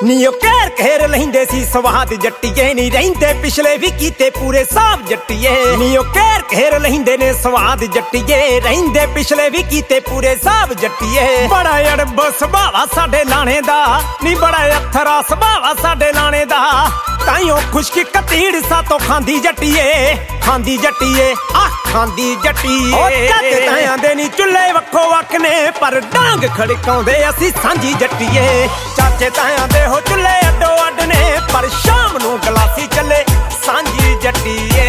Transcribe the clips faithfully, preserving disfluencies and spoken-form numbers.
ਨੀਓ ਕਹਿਰ ਘੇਰ ਲੈਂਦੇ ਸੀ ਸਵਾਦ ਜੱਟੀਏ ਨੀ ਰਹਿੰਦੇ ਪਿਛਲੇ ਵੀ ਕੀਤੇ ਪੂਰੇ ਸਾਬ ਜੱਟੀਏ ਨੀਓ ਕਹਿਰ ਘੇਰ ਲੈਂਦੇ ਨੇ ਸਵਾਦ ਜੱਟੀਏ ਰਹਿੰਦੇ ਪਿਛਲੇ ਵੀ ਕੀਤੇ ਪੂਰੇ ਸਾਬ ਜੱਟੀਏ ਬੜਾ ਅੜਬ ਸੁਭਾਵਾ ਸਾਡੇ ਲਾਣੇ ਦਾ ਨੀ ਬੜਾ ਅਥਰਾ ਸੁਭਾਵਾ ਸਾਡੇ ਲਾਣੇ ਦਾ ਤਾਈਓ ਖੁਸ਼ਕੀ ਕਤੀੜ ਸਾਤੋਂ ਖਾਂਦੀ ਜੱਟੀਏ ਖਾਂਦੀ ਜੱਟੀਏ ਆ ਖਾਂਦੀ ਜੱਟੀਏ ਓ ਚਾਚੇ ਤਾਇਆਂ ਦੇ ਨੀ ਚੁੱਲ੍ਹੇ ਵੱਖੋ ਵੱਖ ਨੇ ਪਰ ਡਾਂਗ ਖੜਕਾਉਂਦੇ ਅਸੀਂ ਸਾਂਝੀ ਜੱਟੀਏ ਚਾਚੇ ਤਾਇਆਂ ਦੇ ਹੋ ਚੁੱਲ੍ਹੇ ਅੱਡੋ ਅੱਡ ਨੇ ਪਰ ਸ਼ਾਮ ਨੂੰ ਗਲਾਸੀ ਚੱਲੇ ਸਾਂਝੀ ਜੱਟੀਏ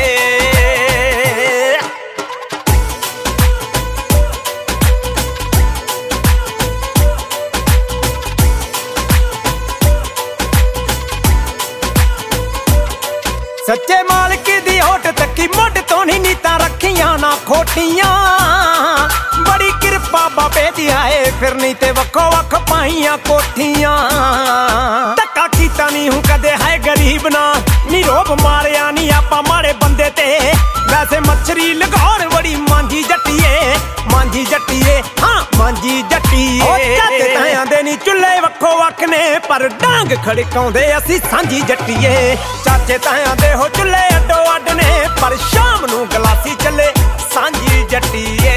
ਸੱਚੇ ਮਾਲਕ ਦੀ ਹੋਟ ਤੱਕੀ ਮੁੱਢ ਤੋਂ ਨਹੀਂ ਨੀਤਾਂ ਰੱਖੀਆਂ ਨਾ ਖੋਟੀਆਂ ਬੜੀ ਕਿਰਪਾ ਬਾਬੇ ਦੀ ਆਏ ਫਿਰ ਨਹੀਂ ਤੇ ਵੱਖੋ ਵੱਖ ਪਾਈਆਂ ਕੋਠੀਆਂ ਧੱਕਾ ਕੀਤਾ ਨਹੀਂ ਹੂੰ ਕਦੇ ਹੈ ਗਰੀਬ ਨਾ ਨੀ ਰੋਬ ਮਾਰਿਆ ਨਹੀਂ ਆਪਾਂ ਮਾੜੇ ਬੰਦੇ ਤੇ ਵੈਸੇ ਮੱਛਰੀ ਲਗਾਉਣ ਬੜੀ ਮਾਂਜੀ ਜੱਟੀਏ ਮਾਂਜੀ ਜੱਟੀਏ ਹਾਂ ਮਾਂਜੀ ਜੱਟੀਏ ਚਾਚੇ ਤਾਇਆਂ ਦੇ ਨੀ ਚੁੱਲ੍ਹੇ ਵੱਖੋ ਵੱਖ ਨੇ ਪਰ ਡਾਂਗ ਖੜਕਾਉਂਦੇ ਅਸੀਂ ਸਾਂਝੀ ਜੱਟੀਏ ਚਾਚੇ ਤਾਇਆਂ ਦੇ ਹੋ ਚੁੱਲ੍ਹੇ ਅੱਡੋ ਅੱਡ ਨੇ ਪਰ ਸ਼ਾਮ ਨੂੰ ਗਲਾਸੀ ਚੱਲੇ ਸਾਂਝੀ ਜੱਟੀਏ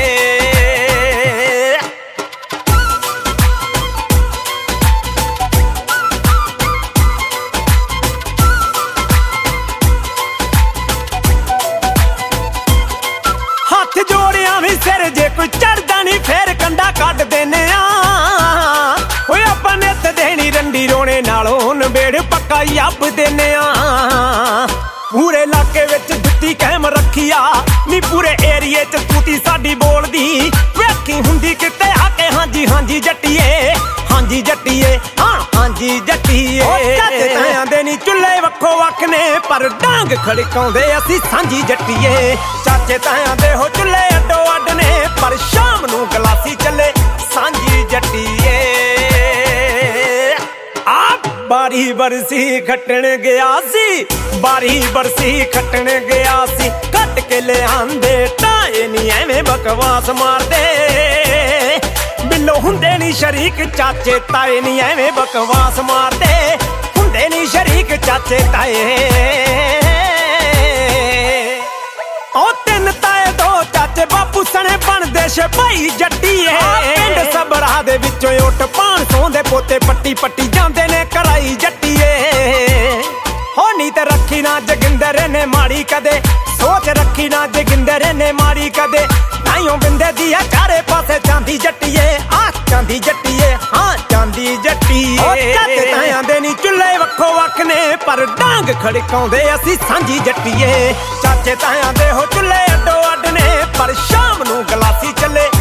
ਹੱਥ ਜੋੜਿਆਂ ਵੀ ਸਿਰ ਜੇ ਕੋਈ ਚੜਦਾ ਨਹੀਂ ਫੇਰ ਕੰਡਾ ਕੱਢ ਦੇਨੇ ਆ ਓਏ ਆਪਾਂ ਨਿੱਤ ਦੇਣੀ ਰੰਡੀ ਰੋਣੇ ਨਾਲੋਂ ਨਵੇੜ ਪੱਕਾ ਯੱਬ ਦੇਨੇ ਆ ਪੂਰੇ ਇਲਾਕੇ ਵਿੱਚ ਜੁੱਤੀ ਕਾਇਮ ਰੱਖੀ ਆ ਨੀ ਪੂਰੇ ਏਰੀਏ ਚ ਤੂਤੀ ਸਾਡੀ ਬੋਲਦੀ ਵੇਖੀ ਹੁੰਦੀ ਕਿਤੇ ਆ ਕੇ ਹਾਂਜੀ ਹਾਂਜੀ ਜੱਟੀਏ ਹਾਂਜੀ ਜੱਟੀਏ ਹਾਂ ਹਾਂਜੀ ਜੱਟੀਏ ਚਾਚੇ ਤਾਇਆਂ ਦੇ ਨੀ ਚੁੱਲ੍ਹੇ ਵੱਖੋ ਵੱਖ ਨੇ ਪਰ ਡਾਂਗ ਖੜਕਾਉਂਦੇ ਅਸੀਂ ਸਾਂਝੀ ਜੱਟੀਏ ਚਾਚੇ ਤਾਇਆਂ ਦੇ ਹੋ ਚੁੱਲ੍ਹੇ ਅੱਡੋ ਅੱਡ ਨੇ ਪਰ ਸ਼ਾਮ ਨੂੰ ਗਲਾਸੀ ਚੱਲੇ ਸਾਂਝੀ ਜੱਟੀਏ ਆ ਬਾਰੀ ਬਰਸੀ ਖੱਟਣ ਗਿਆ ਸੀ ਬਾਰੀ ਬਰਸੀ ਖੱਟਣ ਗਿਆ ਸੀ ਕੱਟ ਕੇ ਲਿਆਂਦੇ ਟਾਏ ਨੀ ਐਵੇਂ ਬਕਵਾਸ ਮਾਰਦੇ ਬਿੱਲੋ ਹੁੰਦੇ ਨੀ ਸ਼ਰੀਕ ਚਾਚੇ ਤਾਏ ਨੀ ਐਵੇਂ ਬਕਵਾਸ ਮਾਰਦੇ ਹੁੰਦੇ ਨੀ ਸ਼ਰੀਕ ਚਾਚੇ ਤਾਏ ਓ ਤਿੰਨ ਤਾਏ ਦੋ ਚਾਚੇ ਬਾਪੂ ਸਣੇ ਬਣਦੇ ਸਿਪਾਹੀ ਜੱਟੀਏ ਪਿੰਡ ਸਬਰਾ ਦੇ ਵਿੱਚੋਂ ਉੱਠ ਪਾਣ ਸੌਂਦੇ ਪੋਤੇ ਪੱਟੀ ਪੱਟੀ ਜਾਂਦੇ ਨੇ ਕਰਾਈ ਜੱਟੀਏ ਹੋ ਨੀ ਤੇ ਰੱਖੀ ਨਾ ਜੋਗਿੰਦਰ ਨੇ ਮਾੜੀ ਕਦੇ ਸੋਚ ਰੱਖੀ ਨਾ ਜੋਗਿੰਦਰ ਨੇ ਮਾੜੀ ਕਦੇ ਨਾਈਓ ਬਿੰਦੇ ਦੀ ਆ ਚਾਰੇ ਪਾਸੇ ਚਾਂਦੀ ਜੱਟੀਏ ਆ ਚਾਂਦੀ ਜੱਟੀਏ ਹਾਂ ਚਾਂਦੀ ਜੱਟੀਏ ਚਾਚੇ ਤਾਇਆਂ ਦੇ ਨੀ ਚੁੱਲ੍ਹੇ ਵੱਖੋ ਵੱਖ ਨੇ ਪਰ ਡਾਂਗ ਖੜਕਾਉਂਦੇ ਅਸੀਂ ਸਾਂਝੀ ਜੱਟੀਏ ਚਾਚੇ ਤਾਇਆਂ ਦੇ ਹੋ ਚੁੱਲ੍ਹੇ ਅੱਡੋ ਅੱਡ ਨੇ ਪਰ ਸ਼ਾਮ ਨੂੰ ਗਲਾਸੀ ਚੱਲੇ